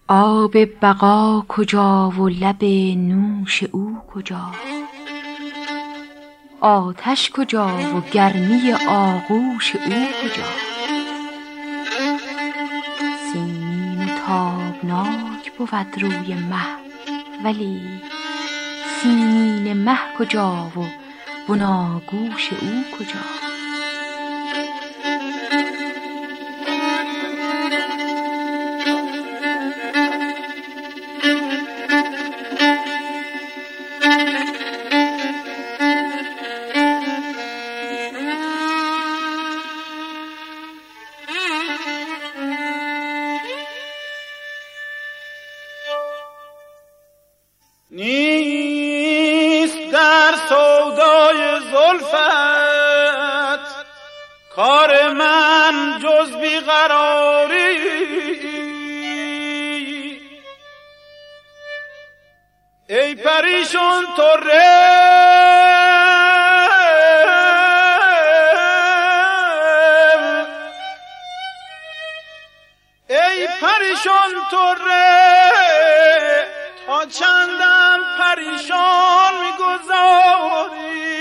آب بقا کجا و لب نوش او کجا؟ آتش کجا و گرمی آغوش او کجا؟ سیمین و تابناک بود روی مه، ولی سیمین مه کجا و بناگوش او کجا؟ نیست در سودای زلفت کار من جز بیقراری، ای پریشان طره ای پریشان طره، تا چندم پریشان میگذاری.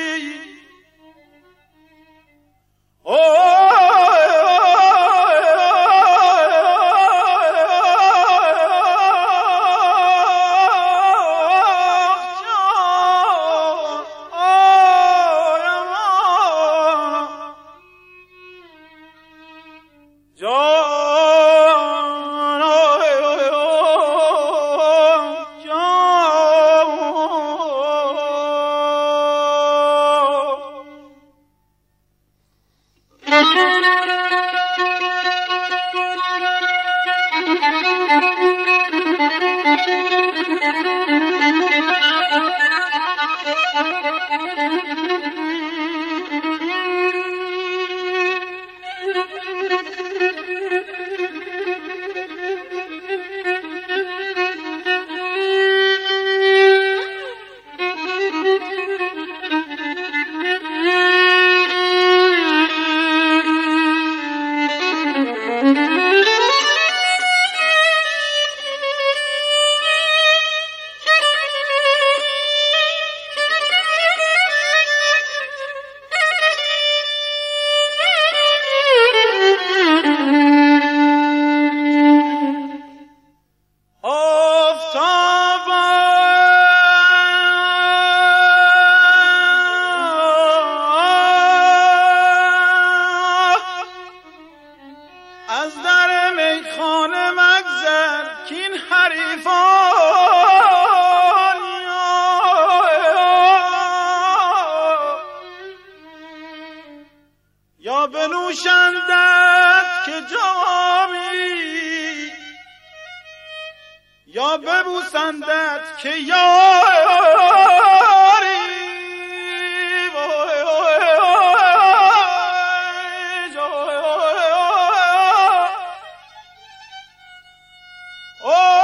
از در میخانه مگذر کین حریفان یا بنوشندت که جامی، یا ببوسندت که یاری. Oh!